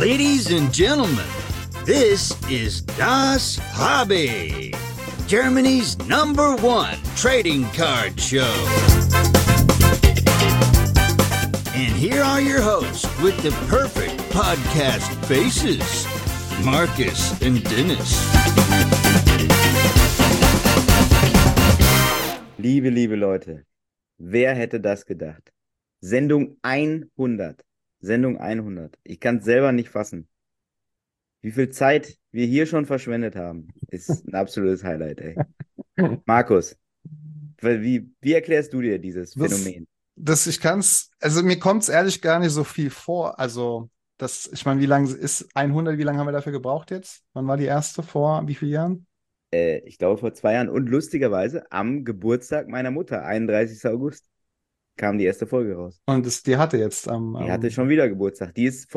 Ladies and gentlemen, this is Das Hobby, Germany's #1 trading card show. And here are your hosts with the perfect podcast faces, Marcus and Dennis. Liebe Leute, wer hätte das gedacht? Sendung 100. Sendung 100. Ich kann es selber nicht fassen. Wie viel Zeit wir hier schon verschwendet haben, ist ein absolutes Highlight, ey. Markus, wie erklärst du dir dieses Phänomen? Ich kann's, also mir kommt es ehrlich gar nicht so viel vor. Also, ich meine, wie lange ist 100, wie lange haben wir dafür gebraucht jetzt? Wann war die erste? Vor wie vielen Jahren? Ich glaube vor 2 Jahren und lustigerweise am Geburtstag meiner Mutter, 31. August, kam die erste Folge raus. Und die hatte jetzt Die hatte schon wieder Geburtstag. Die ist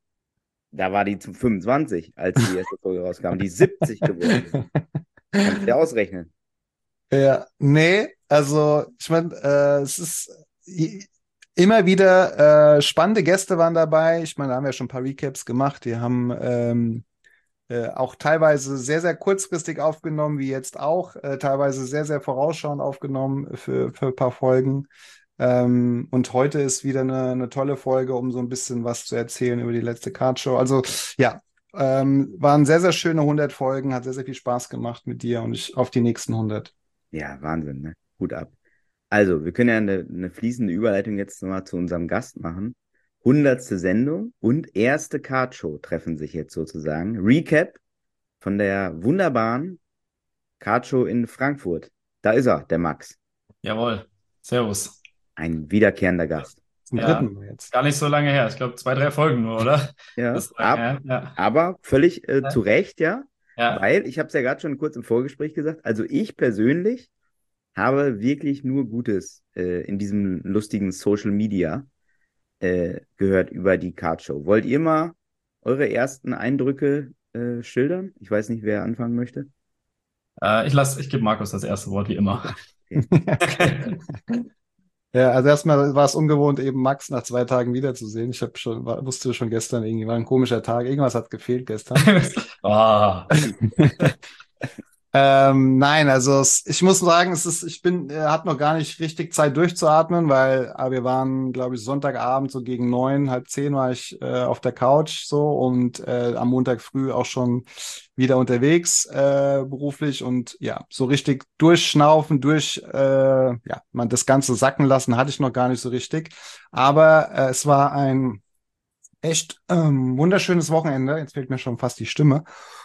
da war die zum 25, als die erste Folge rauskam. Die ist 70 geworden. Kannst du dir ausrechnen. Ja, nee, also ich meine, es ist immer wieder spannende Gäste waren dabei. Ich meine, da haben wir schon ein paar Recaps gemacht. Die haben auch teilweise sehr, sehr kurzfristig aufgenommen, wie jetzt auch. Teilweise sehr, sehr vorausschauend aufgenommen für ein paar Folgen. Und heute ist wieder eine tolle Folge, um so ein bisschen was zu erzählen über die letzte Cardshow. Also ja, waren sehr, sehr schöne 100 Folgen, hat sehr, sehr viel Spaß gemacht mit dir und auf die nächsten 100. Ja, Wahnsinn, ne? Hut ab. Also, wir können ja eine fließende Überleitung jetzt nochmal zu unserem Gast machen. 100. Sendung und erste Cardshow treffen sich jetzt sozusagen. Recap von der wunderbaren Cardshow in Frankfurt. Da ist er, der Max. Jawohl, servus. Ein wiederkehrender Gast. Zum dritten Mal jetzt. Gar nicht so lange her. Ich glaube, 2, 3 Folgen nur, oder? Ja, ja. aber völlig zu Recht, ja. Ja. Weil, ich habe es ja gerade schon kurz im Vorgespräch gesagt, also ich persönlich habe wirklich nur Gutes in diesem lustigen Social Media gehört über die Cardshow. Wollt ihr mal eure ersten Eindrücke schildern? Ich weiß nicht, wer anfangen möchte. Ich gebe Markus das erste Wort, wie immer. Okay. Ja, also erstmal war es ungewohnt, eben Max nach 2 Tagen wiederzusehen. Ich wusste schon gestern, irgendwie war ein komischer Tag. Irgendwas hat gefehlt gestern. Oh. Nein, also ich muss sagen, hat noch gar nicht richtig Zeit durchzuatmen, weil wir waren, glaube ich, Sonntagabend so gegen 9, halb 10 war ich auf der Couch so und am Montag früh auch schon wieder unterwegs beruflich und ja, so richtig durchschnaufen, man das Ganze sacken lassen, hatte ich noch gar nicht so richtig. Aber es war ein echt wunderschönes Wochenende. Jetzt fehlt mir schon fast die Stimme.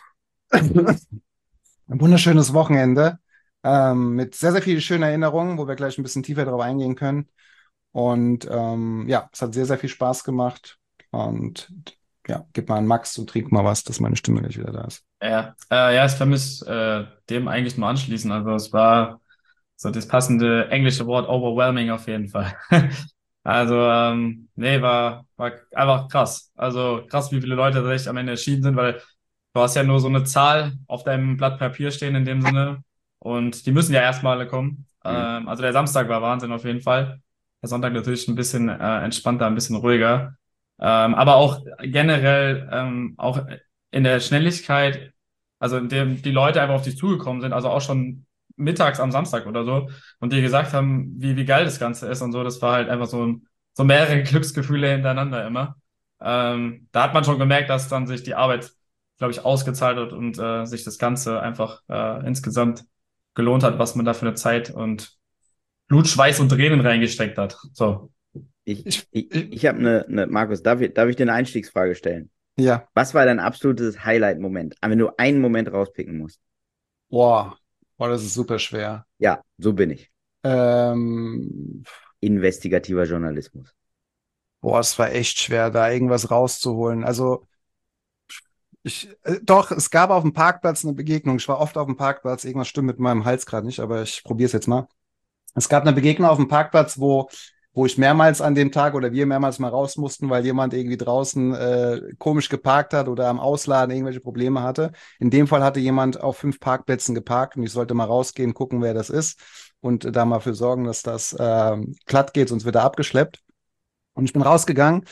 Ein wunderschönes Wochenende mit sehr, sehr vielen schönen Erinnerungen, wo wir gleich ein bisschen tiefer drauf eingehen können. Und ja, es hat sehr, sehr viel Spaß gemacht. Und ja, gib mal an Max und trink mal was, dass meine Stimme gleich wieder da ist. Ja, ich kann mich dem eigentlich nur anschließen. Also es war so das passende englische Wort overwhelming auf jeden Fall. Also, nee, war einfach krass. Also krass, wie viele Leute tatsächlich am Ende erschienen sind, weil du hast ja nur so eine Zahl auf deinem Blatt Papier stehen in dem Sinne. Und die müssen ja erstmal alle kommen. Also der Samstag war Wahnsinn auf jeden Fall. Der Sonntag natürlich ein bisschen entspannter, ein bisschen ruhiger. Aber auch generell auch in der Schnelligkeit, also in dem die Leute einfach auf dich zugekommen sind, also auch schon mittags am Samstag oder so, und die gesagt haben, wie geil das Ganze ist und so. Das war halt einfach so mehrere Glücksgefühle hintereinander immer. Da hat man schon gemerkt, dass dann sich die Arbeit, glaube ich, ausgezahlt hat und sich das Ganze einfach insgesamt gelohnt hat, was man da für eine Zeit und Blut, Schweiß und Tränen reingesteckt hat. So. Ich habe Markus, darf ich dir eine Einstiegsfrage stellen? Ja. Was war dein absolutes Highlight-Moment? Wenn du einen Moment rauspicken musst. Boah, das ist super schwer. Ja, so bin ich. Investigativer Journalismus. Boah, es war echt schwer, da irgendwas rauszuholen. Also doch, es gab auf dem Parkplatz eine Begegnung. Ich war oft auf dem Parkplatz. Irgendwas stimmt mit meinem Hals gerade nicht, aber ich probiere es jetzt mal. Es gab eine Begegnung auf dem Parkplatz, wo ich mehrmals an dem Tag oder wir mehrmals mal raus mussten, weil jemand irgendwie draußen komisch geparkt hat oder am Ausladen irgendwelche Probleme hatte. In dem Fall hatte jemand auf 5 Parkplätzen geparkt und ich sollte mal rausgehen, gucken, wer das ist und da mal für sorgen, dass das glatt geht, sonst wird er abgeschleppt. Und ich bin rausgegangen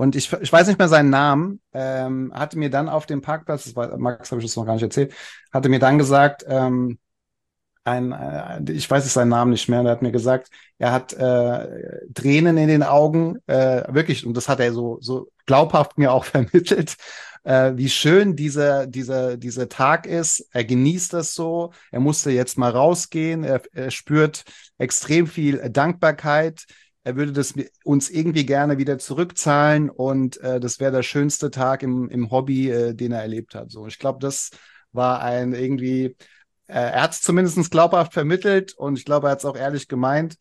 Und ich weiß nicht mehr seinen Namen, hatte mir dann auf dem Parkplatz, Max habe ich das noch gar nicht erzählt, hatte mir dann gesagt, ich weiß jetzt seinen Namen nicht mehr, und er hat mir gesagt, er hat Tränen in den Augen, wirklich, und das hat er so glaubhaft mir auch vermittelt, wie schön dieser Tag ist. Er genießt das so. Er musste jetzt mal rausgehen. Er spürt extrem viel Dankbarkeit. Er würde das uns irgendwie gerne wieder zurückzahlen, und das wäre der schönste Tag im Hobby, den er erlebt hat. So, ich glaube, das war ein irgendwie, er hat es zumindest glaubhaft vermittelt, und ich glaube, er hat es auch ehrlich gemeint.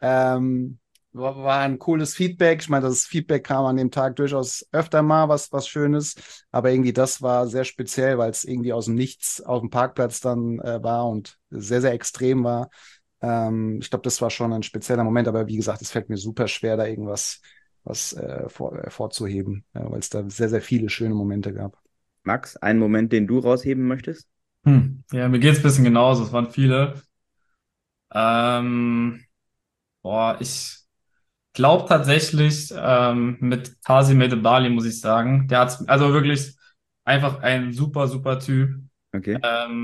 War ein cooles Feedback. Ich meine, das Feedback kam an dem Tag durchaus öfter mal, was Schönes, aber irgendwie das war sehr speziell, weil es irgendwie aus dem Nichts auf dem Parkplatz dann war und sehr, sehr extrem war. Ich glaube, das war schon ein spezieller Moment, aber wie gesagt, es fällt mir super schwer, da irgendwas vorzuheben, weil es da sehr, sehr viele schöne Momente gab. Max, einen Moment, den du rausheben möchtest? Ja, mir geht's ein bisschen genauso. Es waren viele. Ich glaube tatsächlich mit Tazi Bali, muss ich sagen. Der hat also wirklich einfach ein super, super Typ. Okay.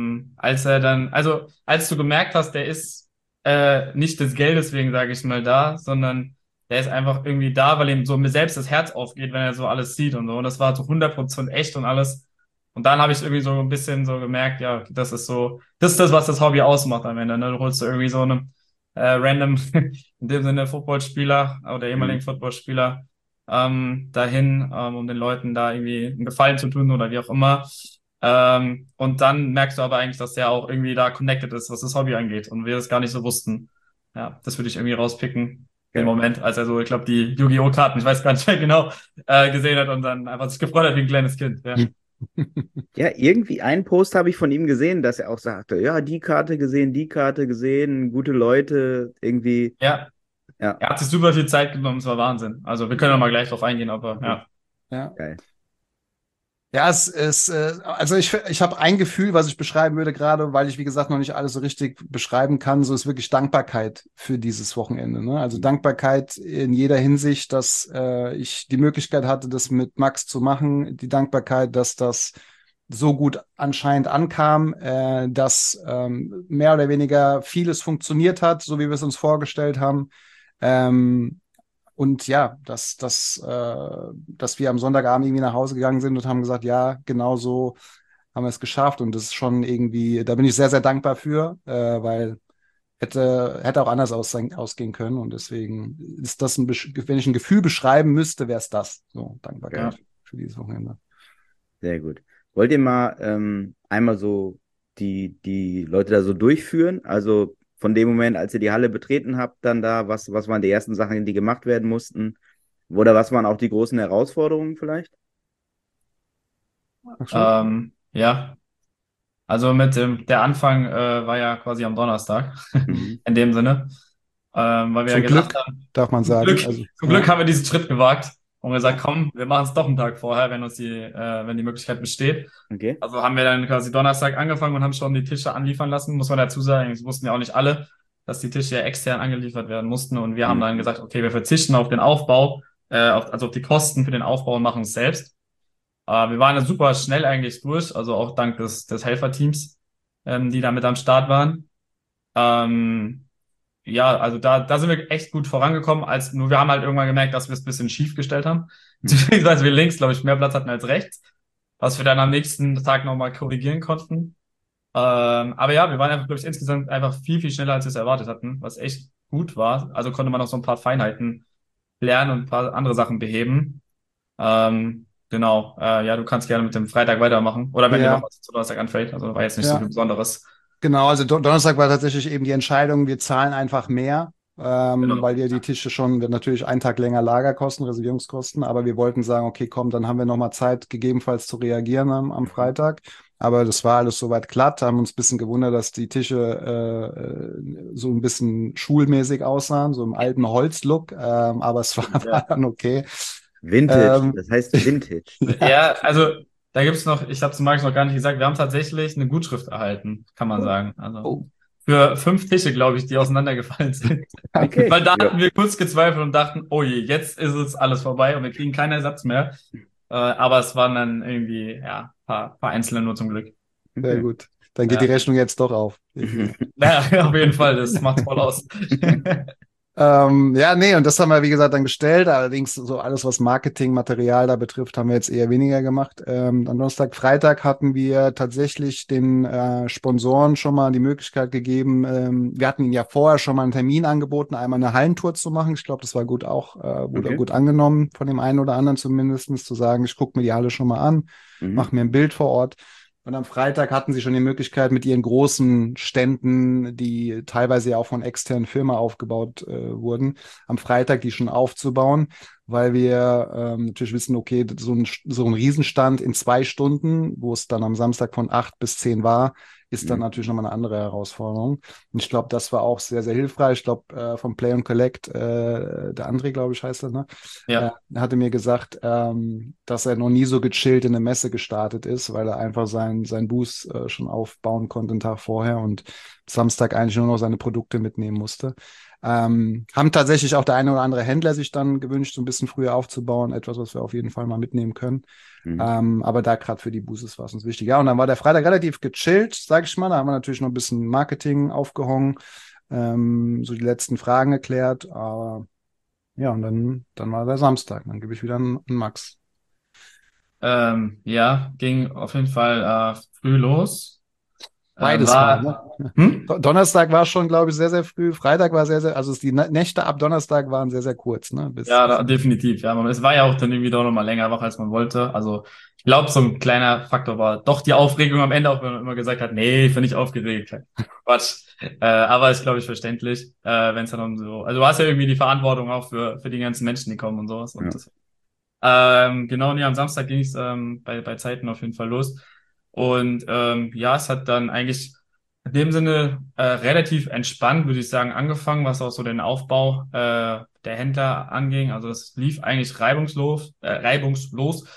Als du gemerkt hast, der ist nicht des Geldes wegen, sage ich mal, da, sondern der ist einfach irgendwie da, weil ihm so mir selbst das Herz aufgeht, wenn er so alles sieht und so. Und das war so 100% echt und alles. Und dann habe ich irgendwie so ein bisschen so gemerkt, ja, das ist das, was das Hobby ausmacht am Ende. Ne? Du holst so irgendwie so einen random, in dem Sinne Footballspieler oder ehemaligen Footballspieler dahin, um den Leuten da irgendwie einen Gefallen zu tun oder wie auch immer. Und dann merkst du aber eigentlich, dass der auch irgendwie da connected ist, was das Hobby angeht und wir das gar nicht so wussten. Ja, das würde ich irgendwie rauspicken. Ja. Im Moment, als er so, ich glaube, die Yu-Gi-Oh! Karten, ich weiß gar nicht mehr genau, gesehen hat und dann einfach sich gefreut hat wie ein kleines Kind. Ja. Ja, irgendwie einen Post habe ich von ihm gesehen, dass er auch sagte, ja, die Karte gesehen, gute Leute, irgendwie. Ja, Ja, er hat sich super viel Zeit genommen, es war Wahnsinn. Also wir können ja mal gleich drauf eingehen, aber ja. Ja. geil. Ja, es ist, also ich habe ein Gefühl, was ich beschreiben würde, gerade weil ich, wie gesagt, noch nicht alles so richtig beschreiben kann, so ist wirklich Dankbarkeit für dieses Wochenende. Ne? Also Dankbarkeit in jeder Hinsicht, dass ich die Möglichkeit hatte, das mit Max zu machen, die Dankbarkeit, dass das so gut anscheinend ankam, dass mehr oder weniger vieles funktioniert hat, so wie wir es uns vorgestellt haben. Und ja, dass wir am Sonntagabend irgendwie nach Hause gegangen sind und haben gesagt, ja, genau so haben wir es geschafft. Und das ist schon irgendwie, da bin ich sehr, sehr dankbar für, weil hätte auch anders ausgehen können. Und deswegen ist das wenn ich ein Gefühl beschreiben müsste, wäre es das. So, Dankbarkeit für dieses Wochenende. Sehr gut. Wollt ihr mal einmal so die Leute da so durchführen? Also von dem Moment, als ihr die Halle betreten habt, dann da, was waren die ersten Sachen, die gemacht werden mussten? Oder was waren auch die großen Herausforderungen vielleicht? Ja, also der Anfang war ja quasi am Donnerstag, Mhm. in dem Sinne, weil wir ja Zum gesagt Glück, haben, darf man sagen. zum Glück haben wir diesen Schritt gewagt und gesagt, komm, wir machen es doch einen Tag vorher, wenn die Möglichkeit besteht. Okay. Also haben wir dann quasi Donnerstag angefangen und haben schon die Tische anliefern lassen, muss man dazu sagen. Das wussten ja auch nicht alle, dass die Tische ja extern angeliefert werden mussten. Und wir haben dann gesagt, okay, wir verzichten auf den Aufbau, also auf die Kosten für den Aufbau und machen es selbst. Wir waren dann super schnell eigentlich durch, also auch dank des Helferteams, die da mit am Start waren. Ja, also da sind wir echt gut vorangekommen, nur wir haben halt irgendwann gemerkt, dass wir es ein bisschen schief gestellt haben. Beziehungsweise wir links, glaube ich, mehr Platz hatten als rechts, was wir dann am nächsten Tag nochmal korrigieren konnten. Aber ja, wir waren einfach, glaube ich, insgesamt einfach viel, viel schneller, als wir es erwartet hatten, was echt gut war. Also konnte man noch so ein paar Feinheiten lernen und ein paar andere Sachen beheben. Genau, ja, du kannst gerne mit dem Freitag weitermachen. Oder wenn dir noch was zu Donnerstag anfällt. Also war jetzt nicht so viel Besonderes. Genau, also Donnerstag war tatsächlich eben die Entscheidung, wir zahlen einfach mehr, weil wir die Tische schon natürlich einen Tag länger Lagerkosten, Reservierungskosten, aber wir wollten sagen, okay, komm, dann haben wir nochmal Zeit, gegebenenfalls zu reagieren am Freitag. Aber das war alles soweit glatt, haben uns ein bisschen gewundert, dass die Tische so ein bisschen schulmäßig aussahen, so im alten Holzlook, aber es war dann okay. Vintage, das heißt Vintage. Ja, also da gibt's noch, ich habe es Markus noch gar nicht gesagt, wir haben tatsächlich eine Gutschrift erhalten, kann man sagen. Also für 5 Tische, glaube ich, die auseinandergefallen sind. Okay. Weil da Ja. hatten wir kurz gezweifelt und dachten, oh je, jetzt ist es alles vorbei und wir kriegen keinen Ersatz mehr. Aber es waren dann irgendwie, ja, paar Einzelne nur zum Glück. Sehr Okay. gut. Dann geht die Ja. Rechnung jetzt doch auf. Ja, auf jeden Fall, das macht's voll aus. Ja, nee, und das haben wir, wie gesagt, dann gestellt. Allerdings so alles, was Marketingmaterial da betrifft, haben wir jetzt eher weniger gemacht. Am Donnerstag, Freitag hatten wir tatsächlich den Sponsoren schon mal die Möglichkeit gegeben. Wir hatten ihnen ja vorher schon mal einen Termin angeboten, einmal eine Hallentour zu machen. Ich glaube, das war wurde Okay. gut angenommen von dem einen oder anderen zumindest, zu sagen, ich gucke mir die Halle schon mal an, mache mir ein Bild vor Ort. Und am Freitag hatten sie schon die Möglichkeit, mit ihren großen Ständen, die teilweise ja auch von externen Firmen aufgebaut wurden, am Freitag die schon aufzubauen, weil wir natürlich wissen, okay, so ein Riesenstand in 2 Stunden, wo es dann am Samstag von 8 bis 10 war, ist dann natürlich nochmal eine andere Herausforderung. Und ich glaube, das war auch sehr, sehr hilfreich. Ich glaube, vom Play and Collect, der André, glaube ich, heißt er, ne? Ja. Hatte mir gesagt, dass er noch nie so gechillt in eine Messe gestartet ist, weil er einfach sein Booth schon aufbauen konnte den Tag vorher und Samstag eigentlich nur noch seine Produkte mitnehmen musste. Haben tatsächlich auch der eine oder andere Händler sich dann gewünscht, so ein bisschen früher aufzubauen, etwas, was wir auf jeden Fall mal mitnehmen können. Aber da gerade für die Boosters war es uns wichtig. Ja, und dann war der Freitag relativ gechillt, sage ich mal. Da haben wir natürlich noch ein bisschen Marketing aufgehangen, so die letzten Fragen geklärt. Aber ja, und dann war der Samstag. Dann gebe ich wieder an Max. Ja, ging auf jeden Fall früh los. Beides war, ne? Donnerstag war schon, glaube ich, sehr, sehr früh. Freitag war sehr, sehr, also die Nächte ab Donnerstag waren sehr, sehr kurz, ne? Ja, definitiv. Ja, es war ja auch dann irgendwie doch noch mal länger wach, als man wollte. Also ich glaube, so ein kleiner Faktor war doch die Aufregung am Ende, auch wenn man immer gesagt hat, nee, ich bin nicht aufgeregt. Quatsch. Aber ist, glaube ich, verständlich, wenn es dann um so, also du hast ja irgendwie die Verantwortung auch für die ganzen Menschen, die kommen und sowas. Und genau, nee, am Samstag ging es bei Zeiten auf jeden Fall los. Und ja, es hat dann eigentlich in dem Sinne relativ entspannt, würde ich sagen, angefangen, was auch so den Aufbau der Händler anging. Also es lief eigentlich reibungslos.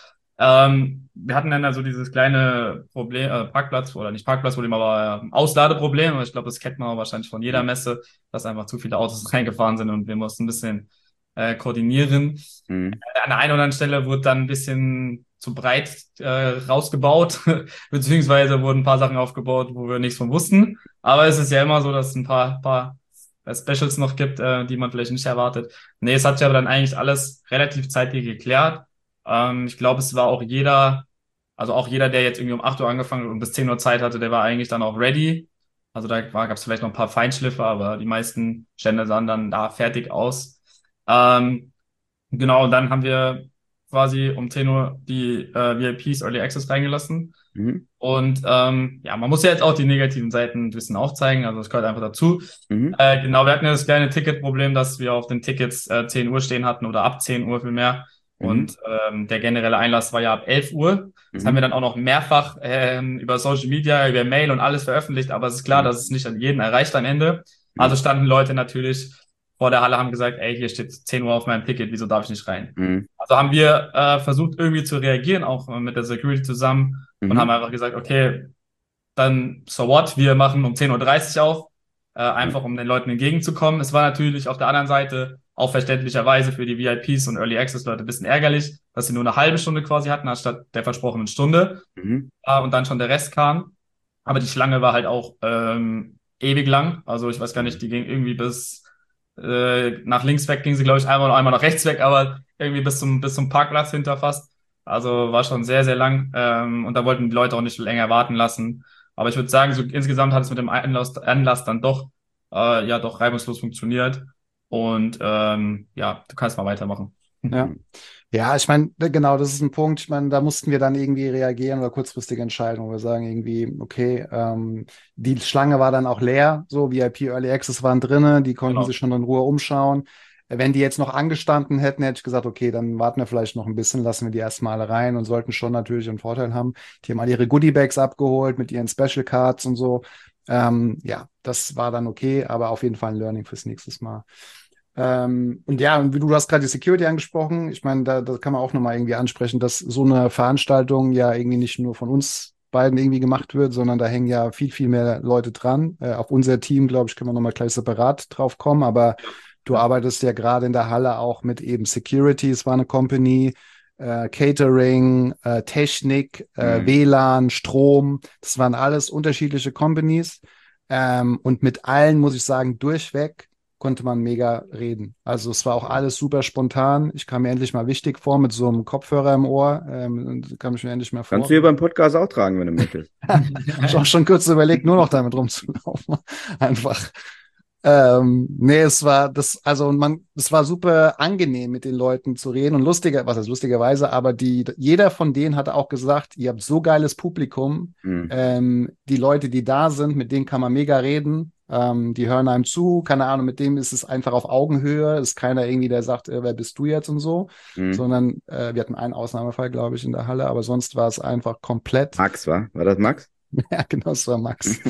Wir hatten dann also dieses kleine Problem, Parkplatz oder nicht Parkplatzproblem, aber Ausladeproblem. Aber ich glaube, das kennt man auch wahrscheinlich von jeder Messe, dass einfach zu viele Autos reingefahren sind und wir mussten ein bisschen koordinieren. An der einen oder anderen Stelle wurde dann ein bisschen zu breit rausgebaut, beziehungsweise wurden ein paar Sachen aufgebaut, wo wir nichts von wussten. Aber es ist ja immer so, dass es ein paar Specials noch gibt, die man vielleicht nicht erwartet. Nee, es hat sich aber dann eigentlich alles relativ zeitig geklärt. Ich glaube, es war auch jeder, der jetzt irgendwie um 8 Uhr angefangen hat und bis 10 Uhr Zeit hatte, der war eigentlich dann auch ready. Also da gab es vielleicht noch ein paar Feinschliffe, aber die meisten Stände sahen dann da fertig aus. Genau, und dann haben wir quasi um 10 Uhr die VIPs Early Access reingelassen. Und ja, man muss ja jetzt auch die negativen Seiten ein bisschen aufzeigen, also das gehört einfach dazu. Genau, wir hatten ja das kleine Ticketproblem, dass wir auf den Tickets 10 Uhr stehen hatten oder ab 10 Uhr vielmehr. Und der generelle Einlass war ja ab 11 Uhr. Das haben wir dann auch noch mehrfach über Social Media, über Mail und alles veröffentlicht, aber es ist klar, dass es nicht an jeden erreicht am Ende. Also standen Leute natürlich vor der Halle, haben gesagt, ey, hier steht 10 Uhr auf meinem Ticket, wieso darf ich nicht rein? Also haben wir versucht irgendwie zu reagieren, auch mit der Security zusammen und haben einfach gesagt, okay, dann so what, wir machen um 10:30 Uhr auf, einfach um den Leuten entgegenzukommen. Es war natürlich auf der anderen Seite auch verständlicherweise für die VIPs und Early Access Leute ein bisschen ärgerlich, dass sie nur eine halbe Stunde quasi hatten, anstatt der versprochenen Stunde und dann schon der Rest kam. Aber die Schlange war halt auch ewig lang. Also ich weiß gar nicht, die ging irgendwie bis nach links weg ging sie, glaube ich, einmal nach rechts weg, aber irgendwie bis zum Parkplatz hinter fast. Also war schon sehr, sehr lang. Und da wollten die Leute auch nicht länger warten lassen. Aber ich würde sagen, so insgesamt hat es mit dem Anlass dann doch, ja, doch reibungslos funktioniert. Und ja, du kannst mal weitermachen. Ja. Ja, ich meine, genau, das ist ein Punkt. Ich meine, da mussten wir dann irgendwie reagieren oder kurzfristig entscheiden, wo wir sagen irgendwie, okay, die Schlange war dann auch leer, so VIP Early Access waren drinnen, die konnten sich schon in Ruhe umschauen. Wenn die jetzt noch angestanden hätten, hätte ich gesagt, okay, dann warten wir vielleicht noch ein bisschen, lassen wir die erstmal alle rein und sollten schon natürlich einen Vorteil haben. Die haben alle ihre Goodie-Bags abgeholt mit ihren Special Cards und so. Ja, das war dann okay, aber auf jeden Fall ein Learning fürs nächste Mal. Und ja, und du hast gerade die Security angesprochen. Ich meine, da kann man auch nochmal irgendwie ansprechen, dass so eine Veranstaltung ja irgendwie nicht nur von uns beiden irgendwie gemacht wird, sondern da hängen ja viel, viel mehr Leute dran. Auf unser Team, glaube ich, können wir nochmal gleich separat drauf kommen, aber du arbeitest ja gerade in der Halle auch mit eben Security, es war eine Company, Catering, Technik, WLAN, Strom, das waren alles unterschiedliche Companies. Und mit allen, muss ich sagen, durchweg konnte man mega reden. Also es war auch alles super spontan. Ich kam mir endlich mal wichtig vor mit so einem Kopfhörer im Ohr. Kam ich mir endlich mal vor. Kannst du hier beim Podcast auch tragen, wenn du möchtest. Ich habe auch schon kurz überlegt, nur noch damit rumzulaufen. Einfach. Nee, es war das, also es war super angenehm, mit den Leuten zu reden und was heißt lustigerweise, aber jeder von denen hatte auch gesagt, ihr habt so geiles Publikum, die Leute, die da sind, mit denen kann man mega reden, die hören einem zu, keine Ahnung, mit dem ist es einfach auf Augenhöhe, ist keiner irgendwie, der sagt, wer bist du jetzt und so, sondern wir hatten einen Ausnahmefall, glaube ich, in der Halle, aber sonst war es einfach komplett. Max, war das Max? Ja, genau, es war Max.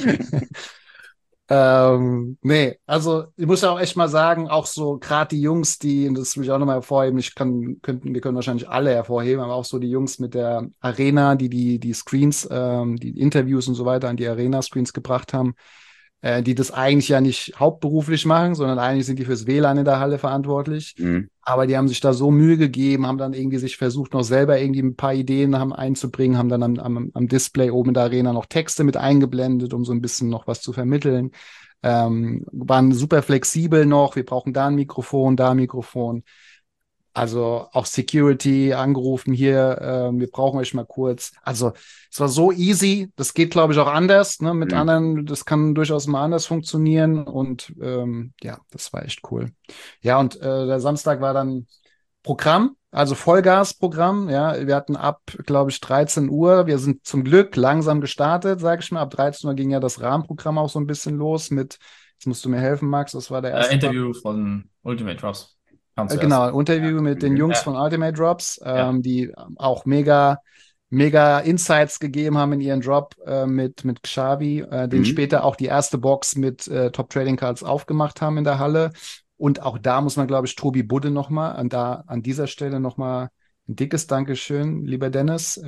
Nee, also ich muss ja auch echt mal sagen, auch so gerade die Jungs, und das will ich auch nochmal hervorheben, wir können wahrscheinlich alle hervorheben, aber auch so die Jungs mit der Arena, die Screens, die Interviews und so weiter an die Arena-Screens gebracht haben, die das eigentlich ja nicht hauptberuflich machen, sondern eigentlich sind die fürs WLAN in der Halle verantwortlich. Aber die haben sich da so Mühe gegeben, haben dann irgendwie sich versucht, noch selber irgendwie ein paar Ideen einzubringen, haben dann am Display oben in der Arena noch Texte mit eingeblendet, um so ein bisschen noch was zu vermitteln. Waren super flexibel noch. Wir brauchen da ein Mikrofon, da ein Mikrofon. Also auch Security angerufen hier, wir brauchen euch mal kurz. Also es war so easy, das geht, glaube ich, auch anders, ne? Mit anderen, das kann durchaus mal anders funktionieren und ja, das war echt cool. Ja, und der Samstag war dann Programm, also Vollgasprogramm, ja, wir hatten ab, glaube ich, 13 Uhr, wir sind zum Glück langsam gestartet, sage ich mal, ab 13 Uhr ging ja das Rahmenprogramm auch so ein bisschen los jetzt musst du mir helfen, Max, das war der erste Interview von Ultimate Drops. Genau, Interview mit den Jungs von Ultimate Drops, die auch mega Insights gegeben haben in ihren Drop mit Xavi, den später auch die erste Box mit Top Trading Cards aufgemacht haben in der Halle. Und auch da muss man, glaube ich, Tobi Budde nochmal, an dieser Stelle nochmal ein dickes Dankeschön, lieber Dennis,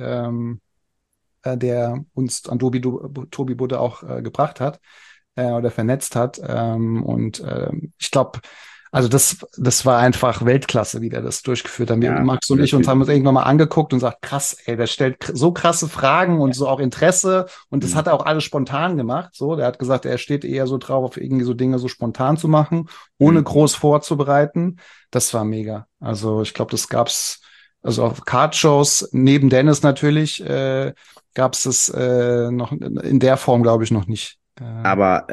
der uns an Tobi Budde auch gebracht hat oder vernetzt hat. Ich glaube, also das war einfach Weltklasse, wie der das durchgeführt hat. Ja, Max und ich uns haben uns irgendwann mal angeguckt und gesagt, krass, ey, der stellt so krasse Fragen und so auch Interesse und das hat er auch alles spontan gemacht. So, der hat gesagt, er steht eher so drauf, auf irgendwie so Dinge so spontan zu machen, ohne groß vorzubereiten. Das war mega. Also ich glaube, das gab's also auf Card-Shows neben Dennis natürlich gab's das noch in der Form, glaube ich, noch nicht. Aber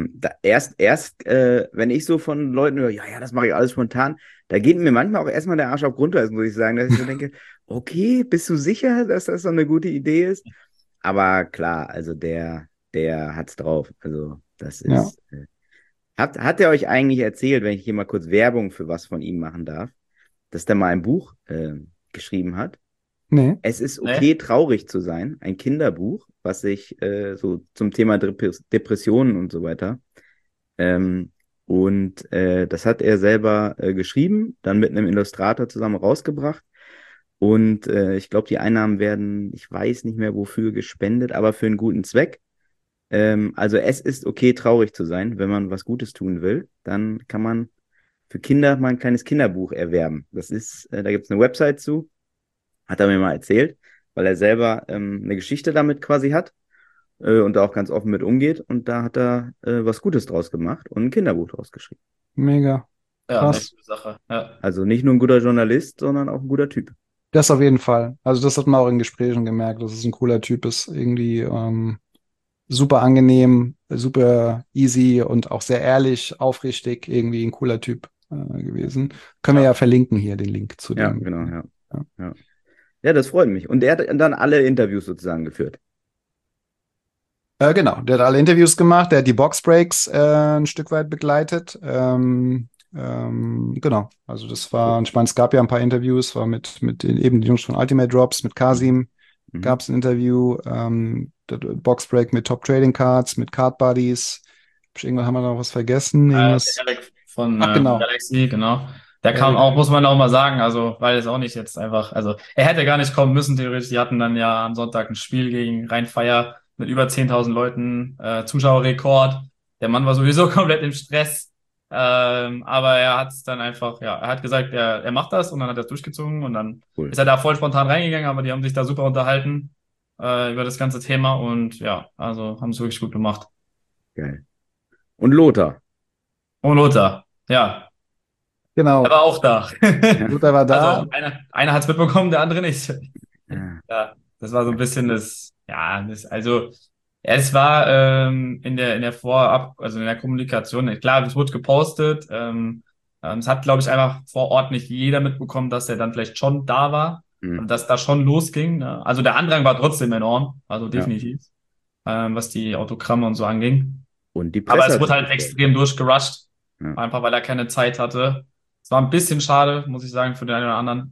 wenn ich so von Leuten höre, ja, das mache ich alles spontan, da geht mir manchmal auch erstmal der Arsch auf Grundeis, muss ich sagen, dass ich so denke, okay, bist du sicher, dass das so eine gute Idee ist? Aber klar, also der hat's drauf. Also das ist. Ja. Hat er euch eigentlich erzählt, wenn ich hier mal kurz Werbung für was von ihm machen darf, dass der mal ein Buch geschrieben hat? Nee. Es ist okay, traurig zu sein. Ein Kinderbuch, was sich so zum Thema Depressionen und so weiter. Das hat er selber geschrieben, dann mit einem Illustrator zusammen rausgebracht. Und ich glaube, die Einnahmen werden, ich weiß nicht mehr wofür, gespendet, aber für einen guten Zweck. Also es ist okay, traurig zu sein. Wenn man was Gutes tun will, dann kann man für Kinder mal ein kleines Kinderbuch erwerben. Da gibt es eine Website zu. Hat er mir mal erzählt, weil er selber eine Geschichte damit quasi hat und da auch ganz offen mit umgeht. Und da hat er was Gutes draus gemacht und ein Kinderbuch draus geschrieben. Mega. Ja, krass. eine gute Sache. Ja. Also nicht nur ein guter Journalist, sondern auch ein guter Typ. Das auf jeden Fall. Also das hat man auch in Gesprächen gemerkt, dass es ein cooler Typ ist. Irgendwie super angenehm, super easy und auch sehr ehrlich, aufrichtig. Irgendwie ein cooler Typ gewesen. Können wir ja verlinken hier, den Link zu dem. Ja, genau, ja. Ja, das freut mich. Und er hat dann alle Interviews sozusagen geführt. Genau, der hat alle Interviews gemacht, der hat die Boxbreaks ein Stück weit begleitet. Genau, also das war, ich meine, es gab ja ein paar Interviews, war mit eben den Jungs von Ultimate Drops, mit Kasim gab es ein Interview, der Boxbreak mit Top Trading Cards, mit Card Buddies. Irgendwann haben wir noch was vergessen. Der Alex von genau. Galaxy, genau. Der kam auch, muss man auch mal sagen, also, weil es auch nicht jetzt einfach, also, er hätte gar nicht kommen müssen, theoretisch. Die hatten dann ja am Sonntag ein Spiel gegen Rhein-Feier mit über 10.000 Leuten, Zuschauerrekord. Der Mann war sowieso komplett im Stress. Aber er hat es dann einfach, ja, er hat gesagt, er macht das und dann hat er es durchgezogen und dann Cool. ist er da voll spontan reingegangen, aber die haben sich da super unterhalten, über das ganze Thema und ja, also haben es wirklich gut gemacht. Geil. Und Lothar. Und Lothar, ja, Genau. er war auch da. Lothar war da. Also einer hat es mitbekommen, der andere nicht. Ja. Ja, das war so ein bisschen also es war in der also in der Kommunikation, klar, es wurde gepostet, es hat, glaube ich, einfach vor Ort nicht jeder mitbekommen, dass er dann vielleicht schon da war und dass da schon losging. Ne? Also der Andrang war trotzdem enorm, also definitiv, was die Autogramme und so anging. Und die Aber Presse es hat wurde sich halt gefreut. extrem durchgerusht, Ja. einfach weil er keine Zeit hatte. Es war ein bisschen schade, muss ich sagen, für den einen oder anderen.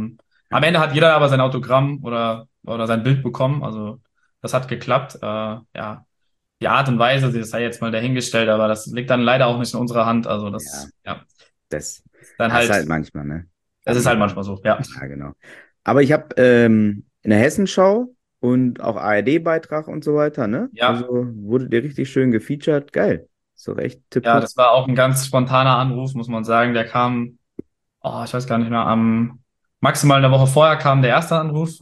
Am Ende hat jeder aber sein Autogramm oder sein Bild bekommen. Also das hat geklappt. Ja, die Art und Weise, das sei jetzt mal dahingestellt, aber das liegt dann leider auch nicht in unserer Hand. Also das, ja, Das dann ist halt halt, manchmal, ne? das ist halt manchmal so, ja. Ja, genau. Aber ich habe in der Hessenschau und auch ARD-Beitrag und so weiter, ne? Ja. Also wurde dir richtig schön gefeatured. Geil. Ist doch echt Ja, tipptopp. das war auch ein ganz spontaner Anruf, muss man sagen. Der kam, ich weiß gar nicht mehr, maximal eine Woche vorher kam der erste Anruf.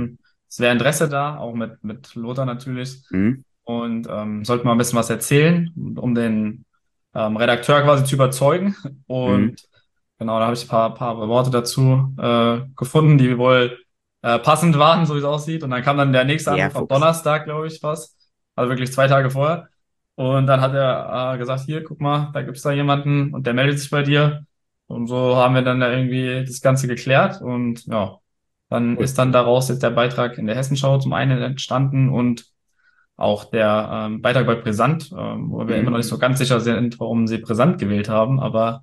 Es wäre Interesse da, auch mit Lothar natürlich. Mhm. Und sollten wir ein bisschen was erzählen, um den Redakteur quasi zu überzeugen. Und genau, da habe ich ein paar Worte dazu gefunden, die wohl passend waren, so wie es aussieht. Und dann kam dann der nächste Ja, Anruf am Fuchs. Donnerstag, glaube ich, was. Also wirklich 2 Tage vorher. Und dann hat er gesagt, hier, guck mal, da gibt's da jemanden und der meldet sich bei dir. Und so haben wir dann da irgendwie das Ganze geklärt. Und ja, dann Cool. ist dann daraus jetzt der Beitrag in der Hessenschau zum einen entstanden und auch der Beitrag bei Brisant, wo wir immer noch nicht so ganz sicher sind, warum sie Brisant gewählt haben. Aber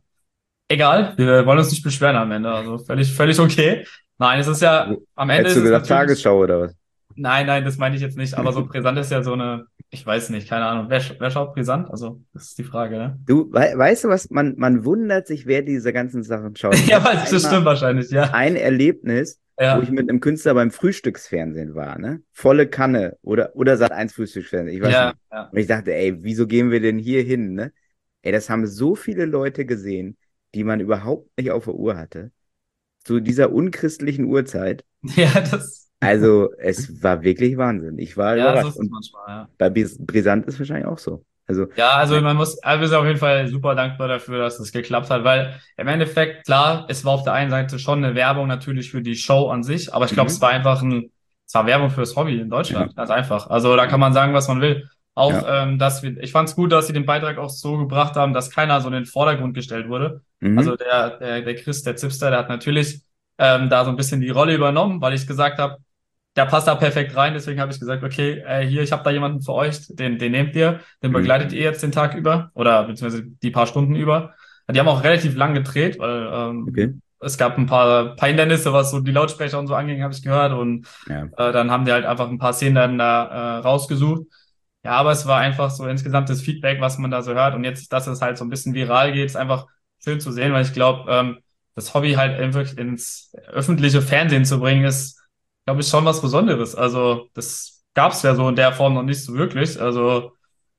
egal, wir wollen uns nicht beschweren am Ende. Also völlig okay. Nein, es ist ja, am Ende Hättest ist du es gesagt natürlich. Tagesschau oder was? Nein, das meine ich jetzt nicht. Aber so Brisant ist ja so eine, ich weiß nicht, keine Ahnung. Wer schaut Brisant? Also, das ist die Frage, ne? Du, weißt du was? Man wundert sich, wer diese ganzen Sachen schaut. Ich Ja, hatte das einmal stimmt wahrscheinlich, ja. ein Erlebnis, wo Ja, ich mit einem Künstler beim Frühstücksfernsehen war, ne? Volle Kanne oder Sat.1 Frühstücksfernsehen, ich weiß ja, nicht. ja. Und ich dachte, ey, wieso gehen wir denn hier hin, ne? Ey, das haben so viele Leute gesehen, die man überhaupt nicht auf der Uhr hatte. Zu dieser unchristlichen Uhrzeit. Ja, das, Also, es war wirklich Wahnsinn. Ich war ja, so überrascht. ist es Und manchmal, ja. bei Brisant ist wahrscheinlich auch so. Also, Ja, also wir sind auf jeden Fall super dankbar dafür, dass das geklappt hat, weil im Endeffekt, klar, es war auf der einen Seite schon eine Werbung natürlich für die Show an sich, aber ich glaube, es war einfach es war Werbung fürs Hobby in Deutschland, ganz einfach. Also da kann man sagen, was man will. Auch, ich fand es gut, dass sie den Beitrag auch so gebracht haben, dass keiner so in den Vordergrund gestellt wurde. Also der Chris, der Zipster, der hat natürlich da so ein bisschen die Rolle übernommen, weil ich gesagt habe, der passt da perfekt rein, deswegen habe ich gesagt, okay, hier, ich habe da jemanden für euch, den nehmt ihr, den begleitet ihr jetzt den Tag über oder beziehungsweise die paar Stunden über. Die haben auch relativ lang gedreht, weil es gab ein paar Hindernisse, was so die Lautsprecher und so anging, habe ich gehört und dann haben die halt einfach ein paar Szenen dann da rausgesucht. Ja, aber es war einfach so insgesamt das Feedback, was man da so hört und jetzt, dass es halt so ein bisschen viral geht, ist einfach schön zu sehen, weil ich glaube, das Hobby halt wirklich ins öffentliche Fernsehen zu bringen, ist glaube ich, schon was Besonderes. Also, das gab es ja so in der Form noch nicht so wirklich. Also,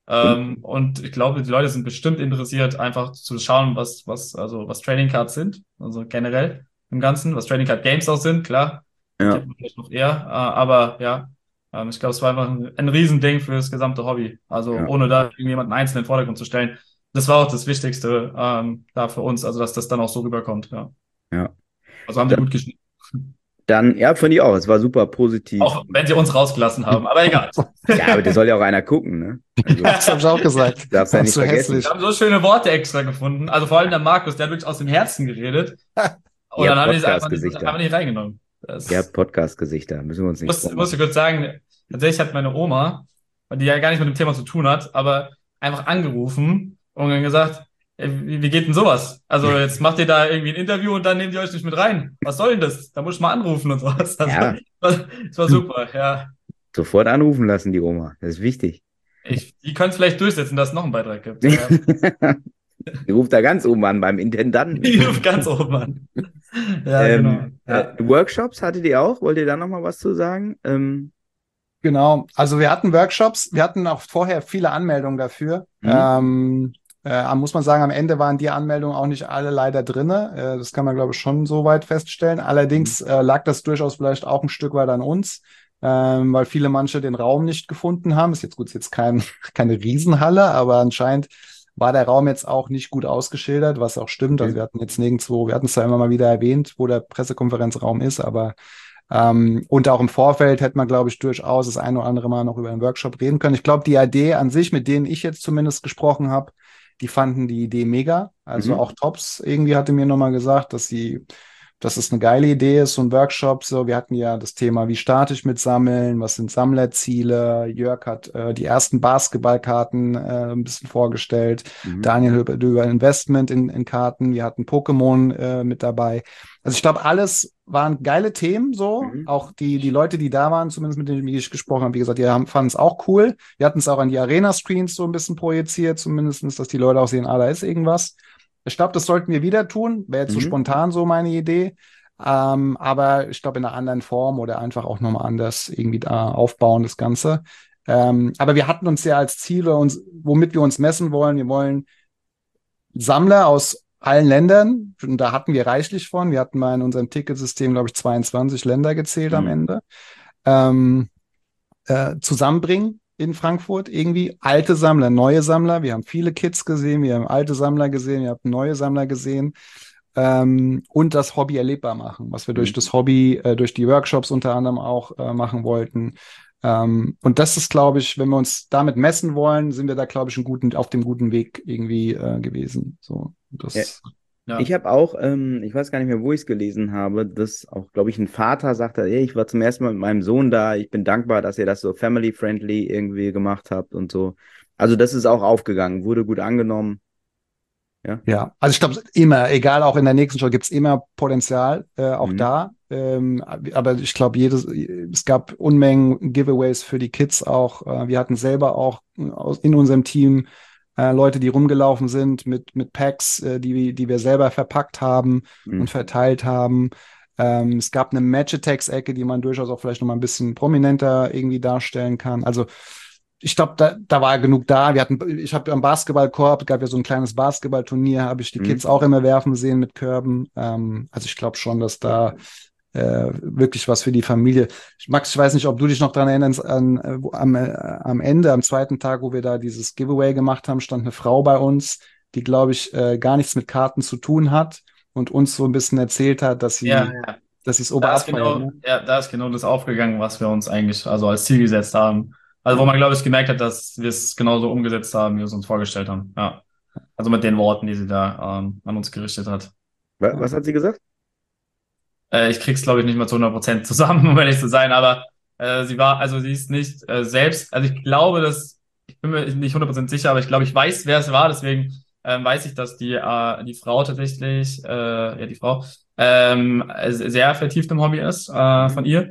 und ich glaube, die Leute sind bestimmt interessiert, einfach zu schauen, was Trading Cards sind. Also generell im Ganzen, was Trading Card Games auch sind, klar. Kennt man vielleicht noch eher. Aber ja, ich glaube, es war einfach ein Riesending für das gesamte Hobby. Also, ohne da irgendjemanden einzeln in den Vordergrund zu stellen. Das war auch das Wichtigste da für uns, also dass das dann auch so rüberkommt. Ja. Also haben die gut geschnitten. Dann, ja, finde ich auch. Es war super positiv. Auch wenn sie uns rausgelassen haben, aber egal. Ja, aber das soll ja auch einer gucken, ne? Also, Das habe ich auch gesagt. darfst ja nicht So vergessen. hässlich. Wir haben so schöne Worte extra gefunden. Also vor allem der Markus, der hat wirklich aus dem Herzen geredet. Und dann haben die es einfach nicht reingenommen. Ihr habt Podcast-Gesichter, müssen wir uns nicht muss ich kurz sagen, tatsächlich hat meine Oma, die ja gar nicht mit dem Thema zu tun hat, aber einfach angerufen und dann gesagt, wie geht denn sowas? Also jetzt macht ihr da irgendwie ein Interview und dann nehmt ihr euch nicht mit rein. Was soll denn das? Da muss ich mal anrufen und sowas. Also, Ja. Das war super, ja. Sofort anrufen lassen, die Oma. Das ist wichtig. Die können es vielleicht durchsetzen, dass es noch einen Beitrag gibt. Ja. Die ruft da ganz oben an, beim Intendanten. Die ruft ganz oben an. Ja, genau. Ja. Workshops hattet ihr auch? Wollt ihr da nochmal was zu sagen? Genau, also wir hatten Workshops, wir hatten auch vorher viele Anmeldungen dafür. Muss man sagen, am Ende waren die Anmeldungen auch nicht alle leider drinne. Das kann man, glaube ich, schon so weit feststellen. Allerdings lag das durchaus vielleicht auch ein Stück weit an uns, weil manche den Raum nicht gefunden haben. Ist jetzt gut, ist jetzt keine Riesenhalle, aber anscheinend war der Raum jetzt auch nicht gut ausgeschildert, was auch stimmt. Also wir hatten jetzt nirgendwo, wir hatten es ja immer mal wieder erwähnt, wo der Pressekonferenzraum ist, aber und auch im Vorfeld hätte man, glaube ich, durchaus das eine oder andere Mal noch über einen Workshop reden können. Ich glaube, die Idee an sich, mit denen ich jetzt zumindest gesprochen habe, die fanden die Idee mega. Also auch Tops irgendwie hatte mir nochmal gesagt, dass es eine geile Idee ist, so ein Workshop. So, wir hatten ja das Thema, wie starte ich mit Sammeln, was sind Sammlerziele. Jörg hat die ersten Basketballkarten ein bisschen vorgestellt. Daniel über Investment in Karten. Wir hatten Pokémon mit dabei. Also ich glaube, alles waren geile Themen so. Auch die Leute, die da waren, zumindest mit denen ich gesprochen habe, wie gesagt, die fanden es auch cool. Wir hatten es auch an die Arena-Screens so ein bisschen projiziert, zumindestens, dass die Leute auch sehen, da ist irgendwas. Ich glaube, das sollten wir wieder tun. Wäre jetzt so spontan so meine Idee. Aber ich glaube, in einer anderen Form oder einfach auch nochmal anders irgendwie da aufbauen, das Ganze. Aber wir hatten uns ja als Ziel, womit wir uns messen wollen. Wir wollen Sammler aus allen Ländern, und da hatten wir reichlich von. Wir hatten mal in unserem Ticketsystem, glaube ich, 22 Länder gezählt am Ende. Zusammenbringen in Frankfurt irgendwie. Alte Sammler, neue Sammler. Wir haben viele Kids gesehen, wir haben alte Sammler gesehen, wir haben neue Sammler gesehen. Und das Hobby erlebbar machen, was wir durch das Hobby, durch die Workshops unter anderem auch machen wollten. Und das ist, glaube ich, wenn wir uns damit messen wollen, sind wir da, glaube ich, auf dem guten Weg irgendwie gewesen. So, das. Ja. Ich habe auch, ich weiß gar nicht mehr, wo ich es gelesen habe, dass auch, glaube ich, ein Vater sagte, hey, ich war zum ersten Mal mit meinem Sohn da, ich bin dankbar, dass ihr das so family-friendly irgendwie gemacht habt und so. Also das ist auch aufgegangen, wurde gut angenommen. Ja, also ich glaube immer, egal, auch in der nächsten Show gibt es immer Potenzial, auch da. Aber ich glaube, es gab Unmengen Giveaways für die Kids auch. Wir hatten selber auch in unserem Team Leute, die rumgelaufen sind mit Packs, die wir selber verpackt haben und verteilt haben. Es gab eine Match-Attacks-Ecke, die man durchaus auch vielleicht noch mal ein bisschen prominenter irgendwie darstellen kann. Also ich glaube, da war genug da. Ich habe am Basketballkorb, gab ja so ein kleines Basketballturnier, habe ich die Kids auch immer werfen sehen mit Körben. Also ich glaube schon, dass da wirklich was für die Familie. Max, ich weiß nicht, ob du dich noch daran erinnerst, am Ende, am zweiten Tag, wo wir da dieses Giveaway gemacht haben, stand eine Frau bei uns, die, glaube ich, gar nichts mit Karten zu tun hat und uns so ein bisschen erzählt hat, dass sie es oberab feiert. Ne? Ja, da ist genau das aufgegangen, was wir uns eigentlich also als Ziel gesetzt haben. Also wo man, glaube ich, gemerkt hat, dass wir es genauso umgesetzt haben, wie wir es uns vorgestellt haben. Ja. Also mit den Worten, die sie da an uns gerichtet hat. Was hat sie gesagt? Ich krieg's, glaube ich, nicht mal zu 100% zusammen, um ehrlich zu sein, aber sie ist nicht selbst, also ich glaube, ich bin mir nicht 100% sicher, aber ich glaube, ich weiß, wer es war, deswegen weiß ich, dass die Frau tatsächlich, die Frau, sehr vertieft im Hobby ist von ihr.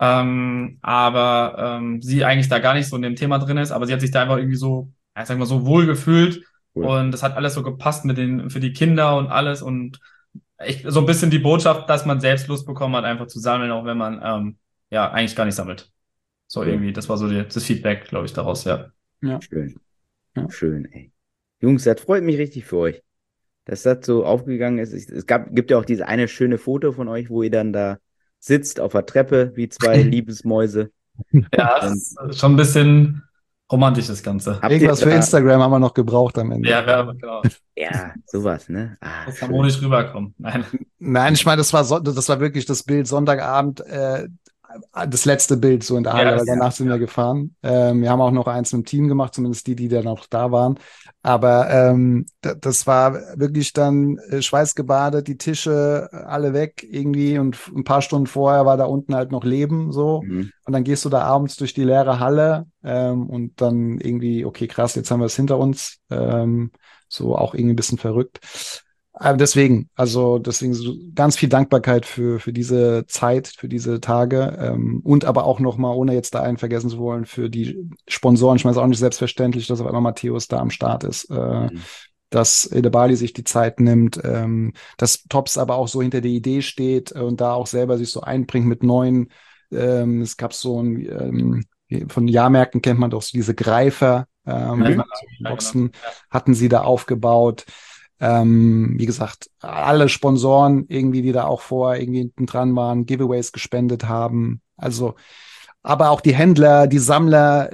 Aber sie eigentlich da gar nicht so in dem Thema drin ist, aber sie hat sich da einfach irgendwie so, ich sag mal so wohl gefühlt und das hat alles so gepasst für die Kinder und alles und so ein bisschen die Botschaft, dass man selbst Lust bekommen hat, einfach zu sammeln, auch wenn man eigentlich gar nicht sammelt. So irgendwie, das war so das Feedback, glaube ich, daraus, ja. Schön. Ja. Schön, ey. Jungs, das freut mich richtig für euch, dass das so aufgegangen ist. Es gibt ja auch dieses eine schöne Foto von euch, wo ihr dann da sitzt auf der Treppe wie zwei Liebesmäuse. Ja, das ist schon ein bisschen romantisch, das Ganze. Irgendwas für Instagram haben wir noch gebraucht am Ende. Ja, genau. Ja, sowas, ne? Das harmonisch rüberkommen. Nein, ich meine, das war wirklich das Bild Sonntagabend, das letzte Bild so in der Halle, weil danach sind wir gefahren. Wir haben auch noch eins im Team gemacht, zumindest die dann noch da waren. Aber das war wirklich dann schweißgebadet, die Tische alle weg irgendwie und ein paar Stunden vorher war da unten halt noch Leben so. Und dann gehst du da abends durch die leere Halle und dann irgendwie, okay, krass, jetzt haben wir es hinter uns. So auch irgendwie ein bisschen verrückt. Deswegen so ganz viel Dankbarkeit für diese Zeit, für diese Tage und aber auch nochmal, ohne jetzt da einen vergessen zu wollen, für die Sponsoren. Ich meine, es ist auch nicht selbstverständlich, dass auf einmal Matthäus da am Start ist. dass Edebali sich die Zeit nimmt, dass Tops aber auch so hinter der Idee steht und da auch selber sich so einbringt mit neuen. Es gab so ein, von Jahrmärkten kennt man doch so diese Greifer, die man so Ja, genau. Boxen hatten sie da aufgebaut. Wie gesagt, alle Sponsoren irgendwie, die da auch vorher irgendwie hinten dran waren, Giveaways gespendet haben. Also, aber auch die Händler, die Sammler,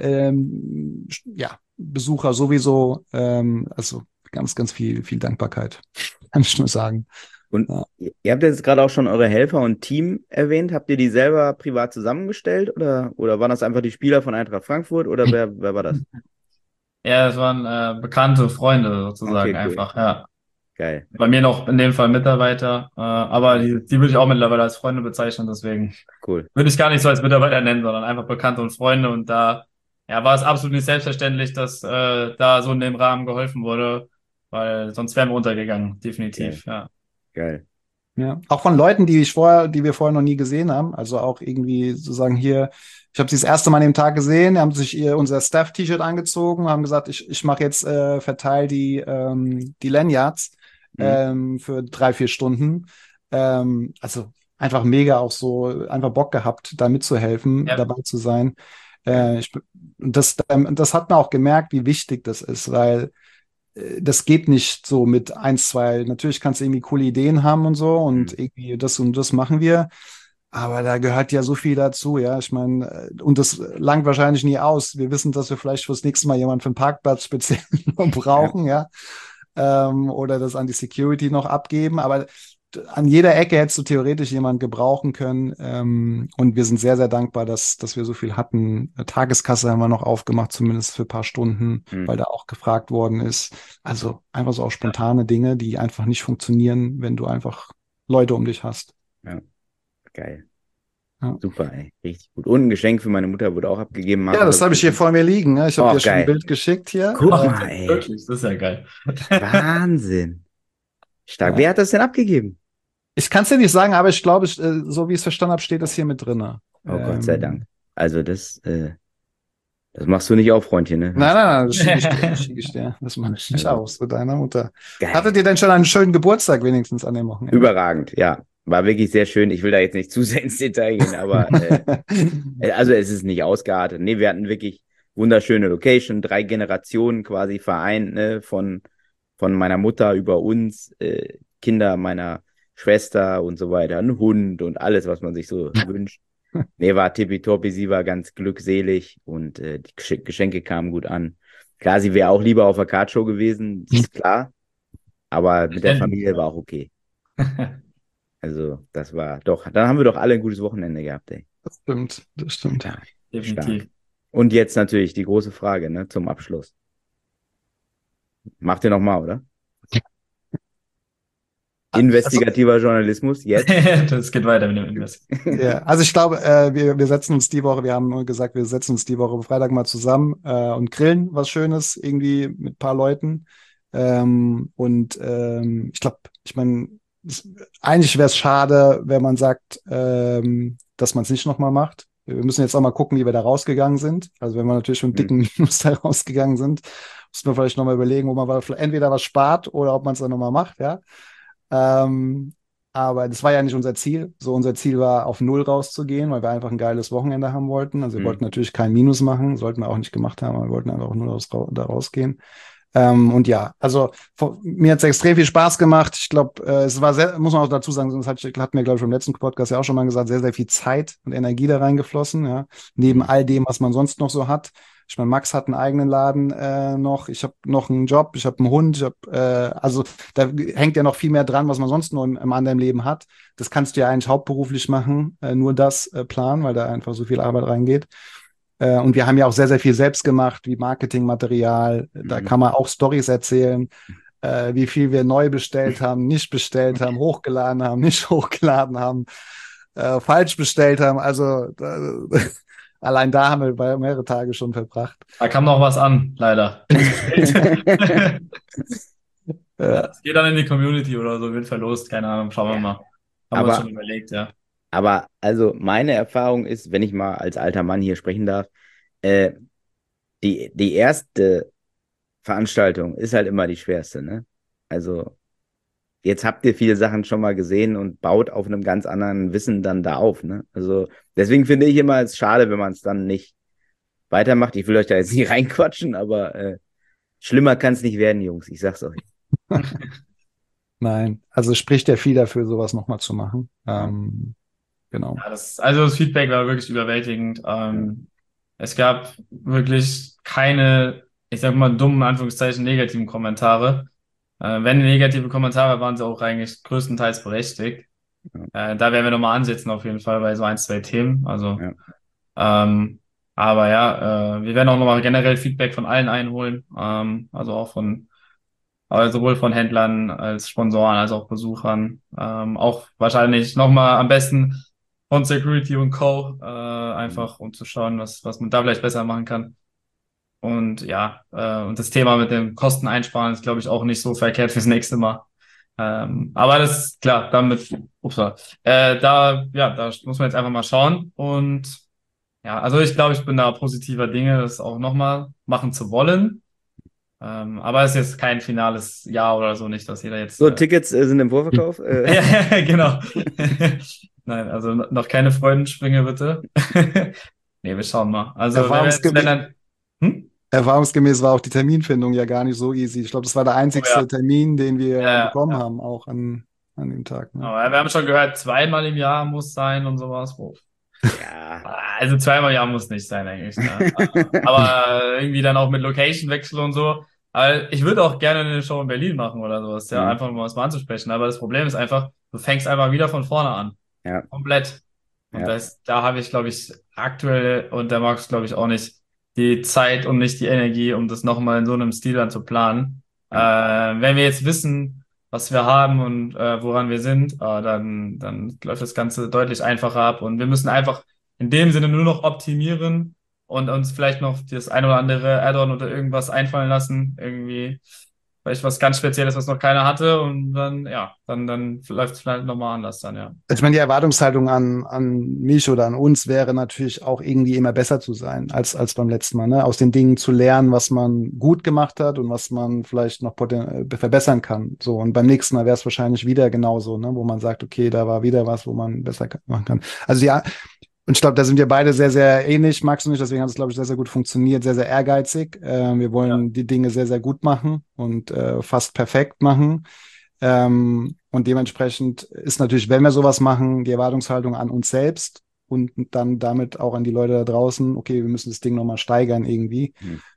ja, Besucher sowieso. Also ganz, ganz viel Dankbarkeit, kann ich nur sagen. Und Ja. ihr habt jetzt gerade auch schon eure Helfer und Team erwähnt. Habt ihr die selber privat zusammengestellt oder waren das einfach die Spieler von Eintracht Frankfurt oder wer war das? Ja, es waren bekannte Freunde sozusagen Okay, cool. einfach, ja. Geil. Bei mir noch in dem Fall Mitarbeiter, aber die würde ich auch mittlerweile als Freunde bezeichnen, deswegen Cool. würde ich gar nicht so als Mitarbeiter nennen, sondern einfach Bekannte und Freunde. Und da ja, war es absolut nicht selbstverständlich, dass da so in dem Rahmen geholfen wurde, weil sonst wären wir untergegangen, Geil. definitiv, ja. Geil. Ja, auch von Leuten, die wir vorher noch nie gesehen haben. Also auch irgendwie sozusagen hier, ich habe sie das erste Mal an dem Tag gesehen, haben sich unser Staff-T-Shirt angezogen, haben gesagt, ich mache jetzt, verteile die Lanyards für 3-4 Stunden. Also einfach mega auch so, einfach Bock gehabt, da mitzuhelfen, Ja. dabei zu sein. Ja. Das hat man auch gemerkt, wie wichtig das ist, weil das geht nicht so mit 1, 2. Natürlich kannst du irgendwie coole Ideen haben und so und irgendwie das und das machen wir. Aber da gehört ja so viel dazu, ja. Ich meine, und das langt wahrscheinlich nie aus. Wir wissen, dass wir vielleicht fürs nächste Mal jemanden für den Parkplatz speziell noch brauchen, ja. Oder das an die Security noch abgeben. Aber an jeder Ecke hättest du theoretisch jemanden gebrauchen können. Und wir sind sehr, sehr dankbar, dass wir so viel hatten. Tageskasse haben wir noch aufgemacht, zumindest für ein paar Stunden, weil da auch gefragt worden ist. Also einfach so auch spontane Dinge, die einfach nicht funktionieren, wenn du einfach Leute um dich hast. Ja. Geil. Ja. Super, ey. Richtig gut. Und ein Geschenk für meine Mutter wurde auch abgegeben. Ja, das habe ich hier vor mir liegen. Ne? Ich habe dir schon ein geil. Bild geschickt hier. Guck mal, ey. Wirklich, das ist ja geil. Wahnsinn. Stark. Ja. Wer hat das denn abgegeben? Ich kann es dir nicht sagen, aber ich glaube, so wie ich es verstanden habe, steht das hier mit drin. Oh, Gott sei Dank. Also das machst du nicht auf, Freundchen, ne? Nein, das schick ich dir. Das mache ich nicht aus für deine Mutter. Geil. Hattet ihr denn schon einen schönen Geburtstag wenigstens an dem Wochenende? Überragend, ja. War wirklich sehr schön. Ich will da jetzt nicht zu sehr ins Detail gehen, aber also es ist nicht ausgeartet. Nee, wir hatten wirklich wunderschöne Location, 3 Generationen quasi vereint, ne? Von meiner Mutter über uns, Kinder meiner Schwester und so weiter, ein Hund und alles, was man sich so wünscht. Nee, war tippitoppi, sie war ganz glückselig und die Geschenke kamen gut an. Klar, sie wäre auch lieber auf der Kartshow gewesen, ist klar, aber mit der Familie war auch okay. Also, das war doch, dann haben wir doch alle ein gutes Wochenende gehabt, ey. Das stimmt. Ja, Definitiv. stark. Und jetzt natürlich die große Frage, ne, zum Abschluss. Macht ihr nochmal, oder? Investigativer Journalismus, jetzt. Das geht weiter mit dem Invest. Ja, also ich glaube, wir setzen uns die Woche, wir haben nur gesagt, wir setzen uns die Woche Freitag mal zusammen und grillen was Schönes irgendwie mit ein paar Leuten. Ich glaube, ich meine, eigentlich wäre es schade, wenn man sagt, dass man es nicht nochmal macht. Wir müssen jetzt auch mal gucken, wie wir da rausgegangen sind. Also wenn wir natürlich mit einem dicken Minus da rausgegangen sind, müssen wir vielleicht nochmal überlegen, wo man entweder was spart oder ob man es dann nochmal macht, ja. Aber das war ja nicht unser Ziel. So, unser Ziel war, auf 0 rauszugehen, weil wir einfach ein geiles Wochenende haben wollten. Also wir wollten natürlich kein Minus machen, sollten wir auch nicht gemacht haben, aber wir wollten einfach auch nur da rausgehen. Und ja, also mir hat es extrem viel Spaß gemacht. Ich glaube, es war sehr, muss man auch dazu sagen, sonst hatten wir, glaube ich, im letzten Podcast ja auch schon mal gesagt, sehr, sehr viel Zeit und Energie da reingeflossen, ja. Neben all dem, was man sonst noch so hat. Ich meine, Max hat einen eigenen Laden noch, ich habe noch einen Job, ich habe einen Hund, also da hängt ja noch viel mehr dran, was man sonst nur im anderen Leben hat. Das kannst du ja eigentlich hauptberuflich machen, nur das planen, weil da einfach so viel Arbeit reingeht. Und wir haben ja auch sehr, sehr viel selbst gemacht, wie Marketingmaterial. Da kann man auch Storys erzählen, wie viel wir neu bestellt haben, nicht bestellt haben, hochgeladen haben, nicht hochgeladen haben, falsch bestellt haben. Also allein da haben wir mehrere Tage schon verbracht. Da kam noch was an, leider. Es geht dann in die Community oder so, wird verlost, keine Ahnung, schauen wir mal. Haben wir uns schon überlegt, ja. Aber also meine Erfahrung ist, wenn ich mal als alter Mann hier sprechen darf, die erste Veranstaltung ist halt immer die schwerste, ne? Also jetzt habt ihr viele Sachen schon mal gesehen und baut auf einem ganz anderen Wissen dann da auf, ne? Also deswegen finde ich immer es schade, wenn man es dann nicht weitermacht. Ich will euch da jetzt nicht reinquatschen, aber schlimmer kann es nicht werden, Jungs. Ich sag's euch. Nein, also spricht ja viel dafür, sowas nochmal zu machen. Genau. Ja, also das Feedback war wirklich überwältigend. Es gab wirklich keine, ich sag mal, dummen, in Anführungszeichen, negativen Kommentare. Wenn negative Kommentare waren sie auch eigentlich größtenteils berechtigt. Da werden wir nochmal ansetzen auf jeden Fall bei so ein, zwei Themen. Also, Ja. aber ja, wir werden auch nochmal generell Feedback von allen einholen. Also auch aber sowohl von Händlern als Sponsoren als auch Besuchern. Auch wahrscheinlich nochmal am besten von Security und Co. Einfach um zu schauen, was man da vielleicht besser machen kann. Und ja, und das Thema mit dem Kosten einsparen ist, glaube ich, auch nicht so verkehrt fürs nächste Mal. Aber das ist klar, da muss man jetzt einfach mal schauen. Und ja, also ich glaube, ich bin da positiver Dinge, das auch nochmal machen zu wollen. Aber es ist jetzt kein finales Ja oder so, nicht, dass jeder jetzt. So, Tickets sind im Vorverkauf. Ja, genau. Nein, also noch keine Freudensprünge, bitte. Nee, wir schauen mal. Also, Erfahrungsgemäß war auch die Terminfindung ja gar nicht so easy. Ich glaube, das war der einzigste Termin, den wir bekommen haben, auch an dem Tag. Ne? Oh, wir haben schon gehört, zweimal im Jahr muss sein und sowas. Ja. Also zweimal im Jahr muss nicht sein eigentlich. Ne? Aber irgendwie dann auch mit Location-Wechsel und so. Aber ich würde auch gerne eine Show in Berlin machen oder sowas, ja, einfach mal was mal anzusprechen. Aber das Problem ist einfach, du fängst einfach wieder von vorne an. Ja. Komplett. Und Ja. da habe ich, glaube ich, aktuell und der Markus, glaube ich, auch nicht die Zeit und nicht die Energie, um das nochmal in so einem Stil dann zu planen. Wenn wir jetzt wissen, was wir haben und woran wir sind, dann läuft das Ganze deutlich einfacher ab. Und wir müssen einfach in dem Sinne nur noch optimieren und uns vielleicht noch das ein oder andere Add-on oder irgendwas einfallen lassen. Irgendwie vielleicht was ganz Spezielles, was noch keiner hatte. Und dann, ja, dann läuft es vielleicht nochmal anders dann, ja. Ich meine, die Erwartungshaltung an mich oder an uns wäre natürlich auch irgendwie immer besser zu sein als beim letzten Mal. Ne? Aus den Dingen zu lernen, was man gut gemacht hat und was man vielleicht noch verbessern kann. So, und beim nächsten Mal wäre es wahrscheinlich wieder genauso, ne? Wo man sagt, okay, da war wieder was, wo man besser machen kann. Also ja, und ich glaube, da sind wir beide sehr, sehr ähnlich, Max und ich, deswegen hat es, glaube ich, sehr, sehr gut funktioniert, sehr, sehr ehrgeizig. Wir wollen die Dinge sehr, sehr gut machen und fast perfekt machen. Und dementsprechend ist natürlich, wenn wir sowas machen, die Erwartungshaltung an uns selbst und dann damit auch an die Leute da draußen, okay, wir müssen das Ding nochmal steigern irgendwie.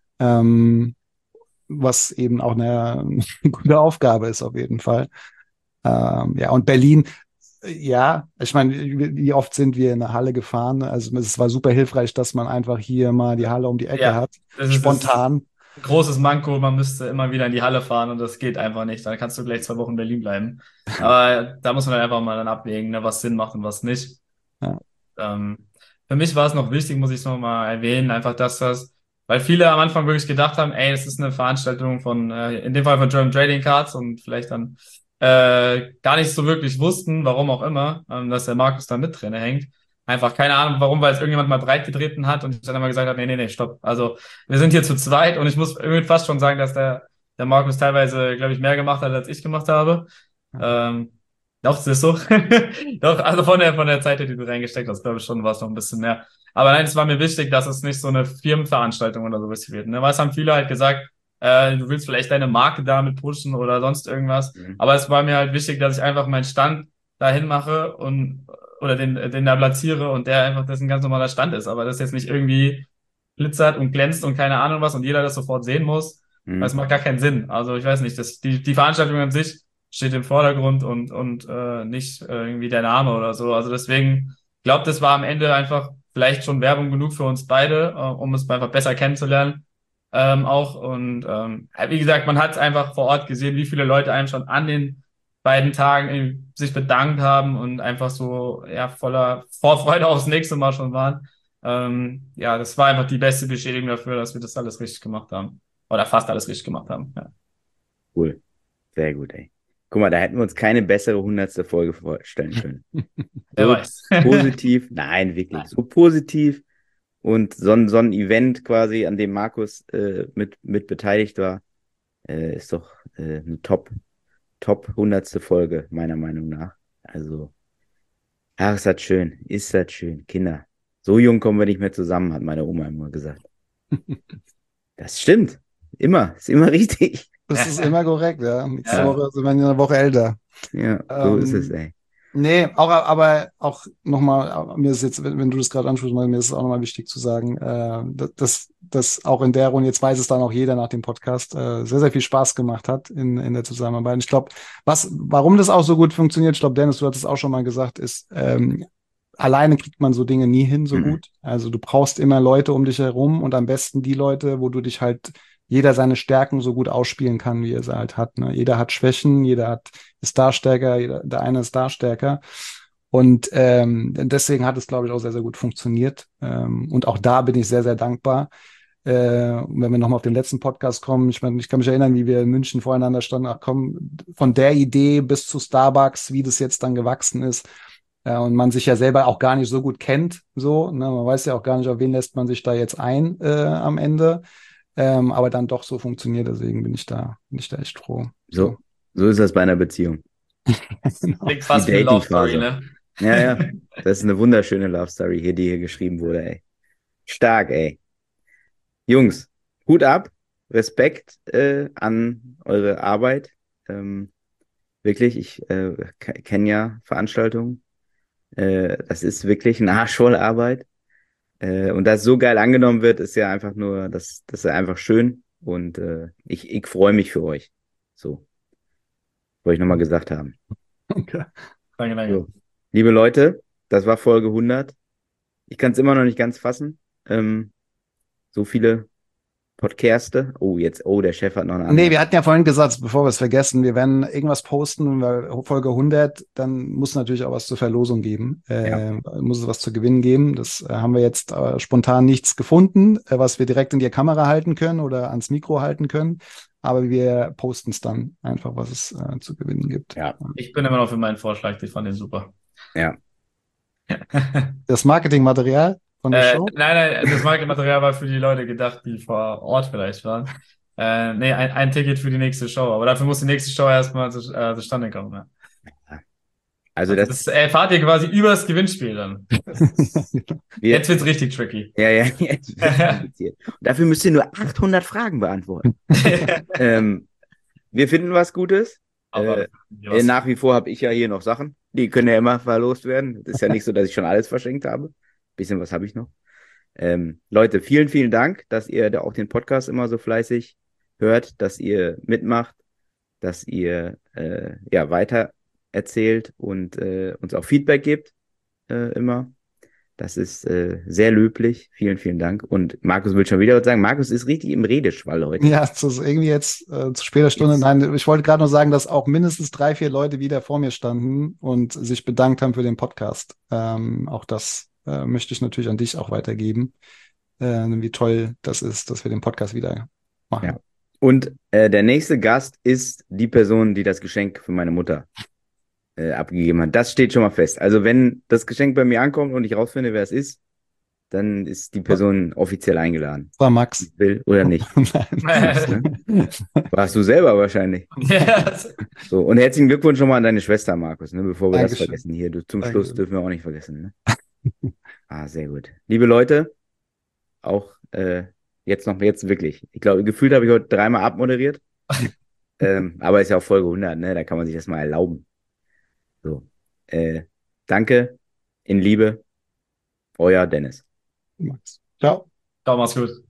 Was eben auch eine gute Aufgabe ist auf jeden Fall. Ja, und Berlin, ja, ich meine, wie oft sind wir in eine Halle gefahren? Also es war super hilfreich, dass man einfach hier mal die Halle um die Ecke hat, spontan. Großes Manko, man müsste immer wieder in die Halle fahren und das geht einfach nicht. Dann kannst du gleich 2 Wochen in Berlin bleiben. Aber da muss man dann einfach mal dann abwägen, ne, was Sinn macht und was nicht. Ja. Für mich war es noch wichtig, muss ich es nochmal erwähnen, einfach, weil viele am Anfang wirklich gedacht haben, ey, das ist eine Veranstaltung in dem Fall von German Trading Cards und vielleicht dann gar nicht so wirklich wussten, warum auch immer, dass der Markus da mit drin hängt. Einfach keine Ahnung, warum, weil es irgendjemand mal breit getreten hat und ich dann immer gesagt habe, nee, stopp. Also wir sind hier zu zweit und ich muss irgendwie fast schon sagen, dass der Markus teilweise, glaube ich, mehr gemacht hat, als ich gemacht habe. Doch, das ist so. Doch, also von der Zeit, die du reingesteckt hast, glaube ich schon, war es noch ein bisschen mehr. Aber nein, es war mir wichtig, dass es nicht so eine Firmenveranstaltung oder sowas wird. Ne? Weil es haben viele halt gesagt, du willst vielleicht deine Marke damit pushen oder sonst irgendwas. Aber es war mir halt wichtig, dass ich einfach meinen Stand dahin mache oder den da platziere und der einfach das ein ganz normaler Stand ist. Aber das jetzt nicht irgendwie glitzert und glänzt und keine Ahnung was und jeder das sofort sehen muss. Weil es macht gar keinen Sinn. Also ich weiß nicht, die Veranstaltung an sich steht im Vordergrund und nicht irgendwie der Name oder so. Also deswegen, ich glaube, das war am Ende einfach vielleicht schon Werbung genug für uns beide, um es einfach besser kennenzulernen. Auch und wie gesagt, man hat einfach vor Ort gesehen, wie viele Leute einem schon an den beiden Tagen sich bedankt haben und einfach so ja voller Vorfreude aufs nächste Mal schon waren. Ja, das war einfach die beste Bestätigung dafür, dass wir das alles richtig gemacht haben. Oder fast alles richtig gemacht haben. Ja. Cool. Sehr gut, ey. Guck mal, da hätten wir uns keine bessere 100. Folge vorstellen können. Wer weiß. Positiv. Nein, wirklich. So positiv. Und so ein Event quasi, an dem Markus mit beteiligt war. Ist doch eine Top 100. Folge, meiner Meinung nach. Also, ach, ist das schön, Kinder. So jung kommen wir nicht mehr zusammen, hat meine Oma immer gesagt. Das stimmt. Ist immer richtig. Das ist immer korrekt, ja. Nächste Ja. Woche sind wir eine Woche älter. Ja, so ist es, Ähm, ey. Nee, aber auch nochmal, mir ist jetzt, wenn du das gerade ansprichst, mir ist es auch nochmal wichtig zu sagen, dass auch in der Runde, jetzt weiß es dann auch jeder nach dem Podcast, sehr, sehr viel Spaß gemacht hat in der Zusammenarbeit. Und ich glaube, warum das auch so gut funktioniert, ich glaube, Dennis, du hattest es auch schon mal gesagt, ist, alleine kriegt man so Dinge nie hin so Mhm. gut. Also du brauchst immer Leute um dich herum und am besten die Leute, wo du dich halt jeder seine Stärken so gut ausspielen kann, wie er sie halt hat. Ne? Jeder hat Schwächen, ist da stärker, der eine ist da stärker. Und deswegen hat es, glaube ich, auch sehr, sehr gut funktioniert. Und auch da bin ich sehr, sehr dankbar. Wenn wir nochmal auf den letzten Podcast kommen, ich meine, ich kann mich erinnern, wie wir in München voreinander standen, ach komm, von der Idee bis zu Starbucks, wie das jetzt dann gewachsen ist. Und man sich ja selber auch gar nicht so gut kennt, so, ne? Man weiß ja auch gar nicht, auf wen lässt man sich da jetzt ein am Ende. Aber dann doch so funktioniert, deswegen bin ich da echt froh. So ist das bei einer Beziehung. Genau. Klingt fast Die wie eine Love Story, Dating-Phase. ne? Ja. Das ist eine wunderschöne Love Story hier, die hier geschrieben wurde, ey. Stark, ey. Jungs, Hut ab, Respekt an eure Arbeit. Wirklich, ich kenne ja Veranstaltungen. Das ist wirklich eine Arsch voll Arbeit. Und dass es so geil angenommen wird, ist ja einfach nur, das ist ja einfach schön. Und ich freue mich für euch. So, wollte ich nochmal gesagt haben. Okay. Danke, danke. So. Liebe Leute, das war Folge 100. Ich kann es immer noch nicht ganz fassen. So viele Podcaste. Der Chef hat noch eine Nee, andere. wir hatten ja vorhin gesagt, bevor wir es vergessen, wir werden irgendwas posten, weil Folge 100, dann muss natürlich auch was zur Verlosung geben. Muss es was zu gewinnen geben. Das haben wir jetzt spontan nichts gefunden, was wir direkt in die Kamera halten können oder ans Mikro halten können. Aber wir posten es dann einfach, was es zu gewinnen gibt. Ja. Ich bin immer noch für meinen Vorschlag, ich fand den super. Ja. Das Marketingmaterial von der Show. Nein, das Marketingmaterial war für die Leute gedacht, die vor Ort vielleicht waren. Nee, ein Ticket für die nächste Show. Aber dafür muss die nächste Show erstmal zustande kommen. Ja. Also Also das erfahrt ihr quasi übers Gewinnspiel dann. Jetzt wird's richtig tricky. Ja, jetzt wird's kompliziert. Und dafür müsst ihr nur 800 Fragen beantworten. Wir finden was Gutes. Aber Nach wie vor habe ich ja hier noch Sachen. Die können ja immer verlost werden. Es ist ja nicht so, dass ich schon alles verschenkt habe. Bisschen was habe ich noch. Leute, vielen, vielen Dank, dass ihr da auch den Podcast immer so fleißig hört, dass ihr mitmacht, dass ihr weiter erzählt und uns auch Feedback gebt immer. Das ist sehr löblich. Vielen, vielen Dank. Und Markus will schon wieder was sagen. Markus ist richtig im Redeschwall heute. Ja, es ist irgendwie jetzt zu später Stunde. Jetzt. Nein, ich wollte gerade nur sagen, dass auch mindestens 3, 4 Leute wieder vor mir standen und sich bedankt haben für den Podcast. Auch das möchte ich natürlich an dich auch weitergeben. Wie toll das ist, dass wir den Podcast wieder machen. Ja. Und der nächste Gast ist die Person, die das Geschenk für meine Mutter abgegeben hat. Das steht schon mal fest. Also wenn das Geschenk bei mir ankommt und ich rausfinde, wer es ist, dann ist die Person offiziell eingeladen. War Max. Will oder nicht. Nein. Warst du selber wahrscheinlich. Ja. So, und herzlichen Glückwunsch nochmal an deine Schwester, Markus, ne, bevor wir Dankeschön. das vergessen. Hier, zum Dankeschön. Schluss dürfen wir auch nicht vergessen. Ne? Sehr gut. Liebe Leute, auch jetzt wirklich. Ich glaube, gefühlt habe ich heute 3-mal abmoderiert. Aber ist ja auch Folge 100, ne? Da kann man sich das mal erlauben. So. Danke, in Liebe, euer Dennis. Max. Ciao. Ciao, mach's gut.